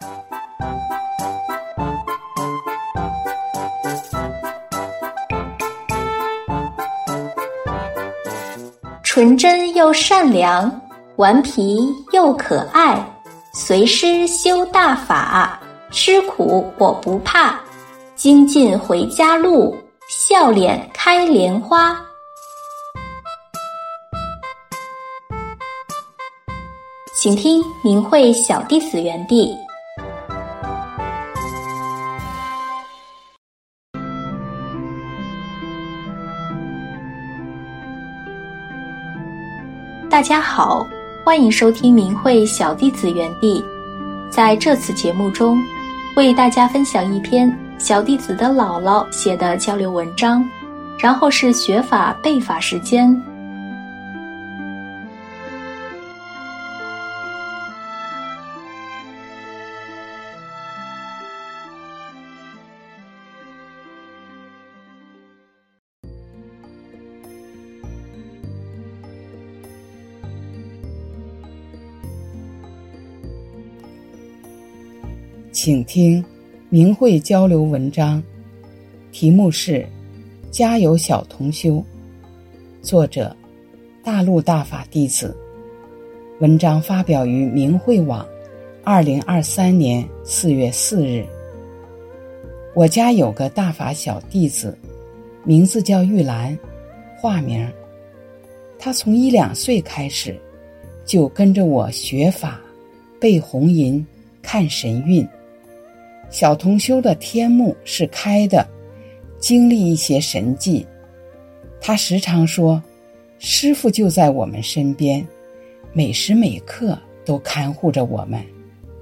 纯真又善良，顽皮又可爱，随师修大法，吃苦我不怕，精进回家路，笑脸开莲花。请听明慧小弟子园地。大家好，欢迎收听明慧小弟子园地。在这次节目中，为大家分享一篇小弟子的姥姥写的交流文章，然后是学法背法时间。 请听明慧交流文章，题目是家有小同修，作者大陆大法弟子。文章发表于明慧网2023年4月4日。我家有个大法小弟子，名字叫玉兰，化名。他从1、2岁开始就跟着我学法、背红吟、看神韵。小同修的天目是开的，经历一些神迹。他时常说，师父就在我们身边，每时每刻都看护着我们。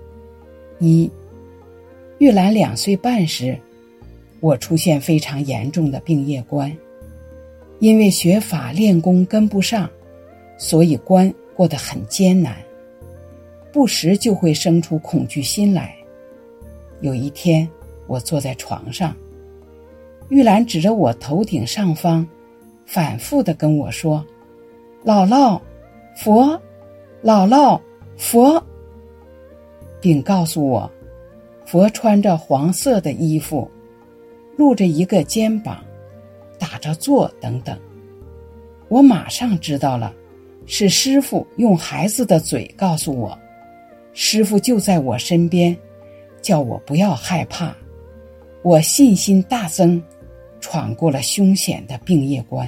玉兰2岁半时，我出现非常严重的病业关，因为学法练功跟不上，所以关过得很艰难，不时就会生出恐惧心来。有一天，我坐在床上，玉兰指着我头顶上方，反复地跟我说：“姥姥，佛，姥姥，佛。”并告诉我，佛穿着黄色的衣服，露着一个肩膀，打着坐等等。我马上知道了，是师父用孩子的嘴告诉我，师父就在我身边，叫我不要害怕。我信心大增，闯过了凶险的病业关。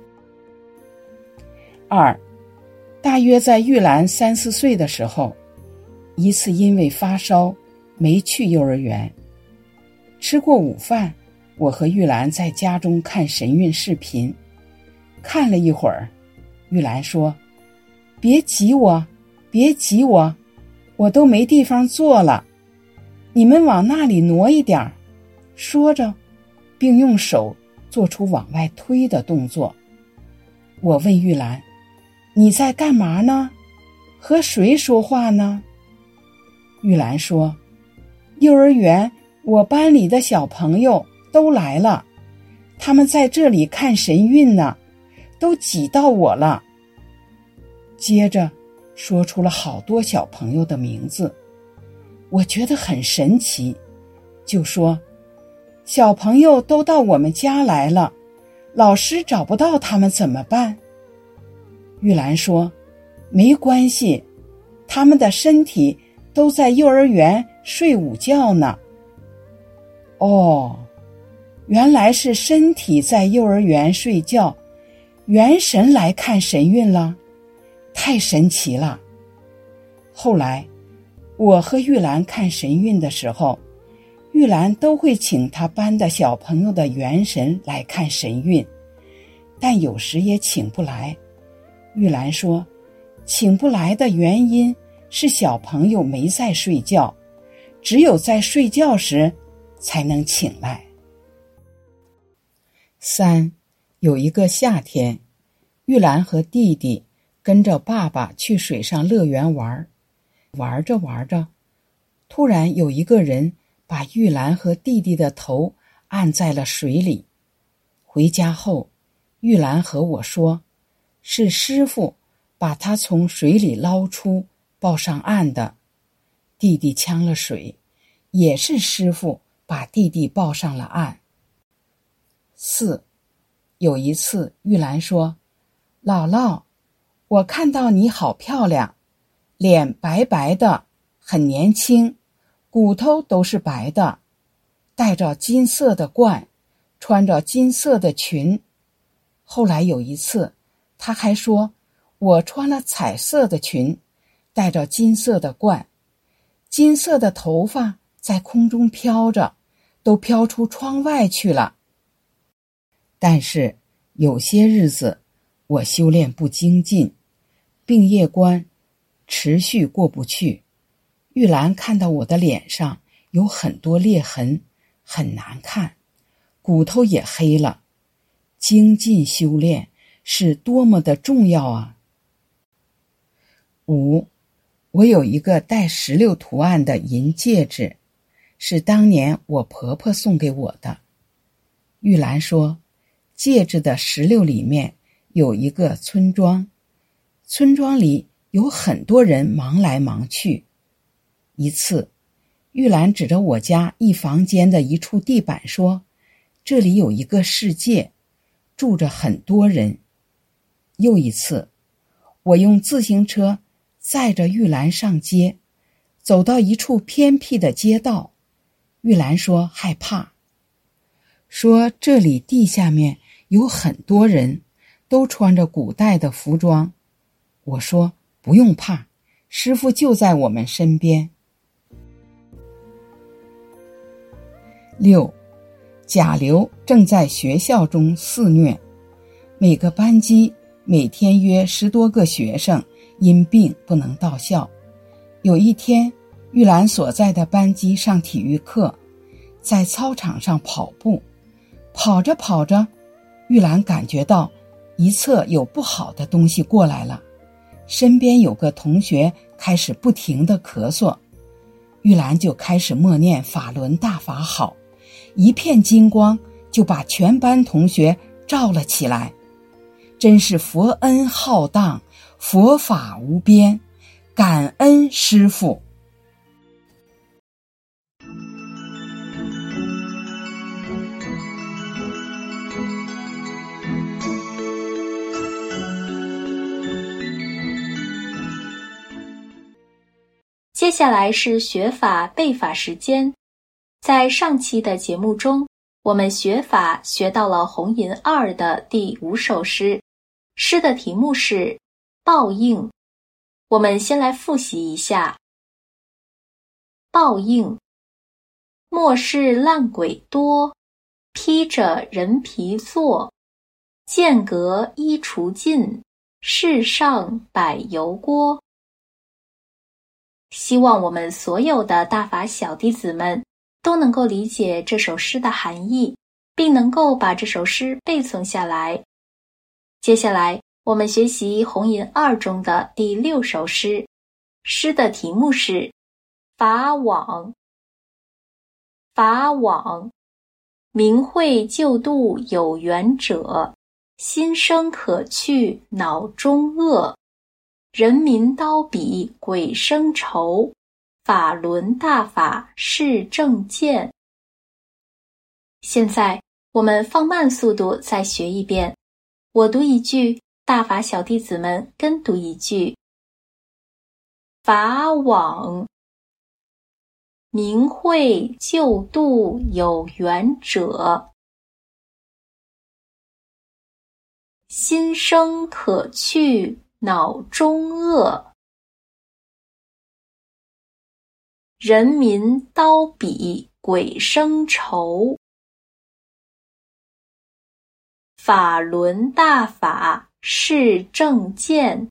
大约在玉兰3、4岁的时候，一次因为发烧没去幼儿园。吃过午饭，我和玉兰在家中看神韵视频。看了一会儿，玉兰说：“别挤我，别挤我，我都没地方坐了，你们往那里挪一点。”说着，并用手做出往外推的动作。我问玉兰：“你在干嘛呢？和谁说话呢？”玉兰说：“幼儿园我班里的小朋友都来了，他们在这里看神韵呢，都挤到我了。”接着说出了好多小朋友的名字，我觉得很神奇，就说：“小朋友都到我们家来了，老师找不到他们怎么办？”玉兰说：“没关系，他们的身体都在幼儿园睡午觉呢。”哦，原来是身体在幼儿园睡觉，元神来看神韵了，太神奇了。后来我和玉兰看神韵的时候，玉兰都会请她班的小朋友的元神来看神韵，但有时也请不来。玉兰说，请不来的原因是小朋友没在睡觉，只有在睡觉时才能请来。有一个夏天，玉兰和弟弟跟着爸爸去水上乐园玩，玩着玩着，突然有一个人把玉兰和弟弟的头按在了水里。回家后，玉兰和我说，是师父把他从水里捞出，抱上岸的。弟弟呛了水， 也是师父把弟弟抱上了岸。4. 有一次玉兰说，姥姥，我看到你好漂亮，脸白白的，很年轻，骨头都是白的，戴着金色的冠，穿着金色的裙。后来有一次她还说，我穿了彩色的裙，戴着金色的冠，金色的头发在空中飘着，都飘出窗外去了。但是有些日子我修炼不精进，病业关持续过不去，玉兰看到我的脸上有很多裂痕，很难看，骨头也黑了。精进修炼是多么的重要啊！5. 我有一个带石榴图案的银戒指，是当年我婆婆送给我的。玉兰说，戒指的石榴里面有一个村庄，村庄里有很多人忙来忙去。一次，玉兰指着我家一房间的一处地板说，这里有一个世界，住着很多人。又一次，我用自行车载着玉兰上街，走到一处偏僻的街道，玉兰说害怕，说这里地下面有很多人，都穿着古代的服装。我说不用怕，师父就在我们身边。6. 甲流正在学校中肆虐，每个班级每天约10多个学生因病不能到校。有一天，玉兰所在的班级上体育课，在操场上跑步，跑着跑着，玉兰感觉到一侧有不好的东西过来了，身边有个同学开始不停地咳嗽，玉兰就开始默念法轮大法好，一片金光就把全班同学照了起来。真是佛恩浩荡，佛法无边，感恩师父。 接下来是学法背法时间。在上期的节目中，我们学法学到了红银2的第5首诗，诗的题目是报应。我们先来复习一下。报应，末世烂鬼多，披着人皮坐，间隔衣除尽，世上摆油锅。希望我们所有的大法小弟子们都能够理解这首诗的含义，并能够把这首诗背诵下来。接下来我们学习红银2中的第6首诗，诗的题目是法网。法网，明慧救度有缘者，心生可去脑中恶，人民刀笔鬼生愁，法轮大法是正见。现在我们放慢速度再学一遍，我读一句，大法小弟子们跟读一句。法网，明慧救度有缘者，心生可去脑中恶，人民刀笔鬼生愁，法轮大法是正见。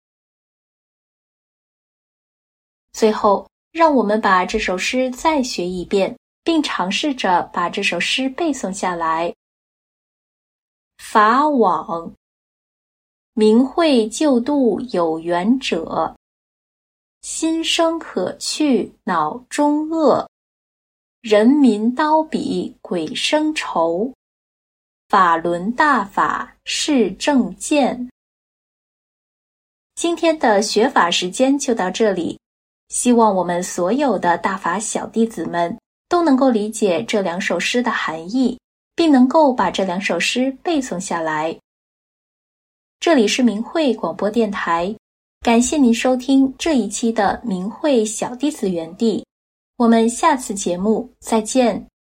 最后，让我们把这首诗再学一遍，并尝试着把这首诗背诵下来。法网，明慧救度有缘者，心生可去脑中恶，人民刀笔鬼生愁，法轮大法是正见。今天的学法时间就到这里， 希望我们所有的大法小弟子们都能够理解这2首诗的含义，并能够把这2首诗背诵下来。这里是明慧广播电台，感谢您收听这一期的明慧小弟子园地，我们下次节目再见。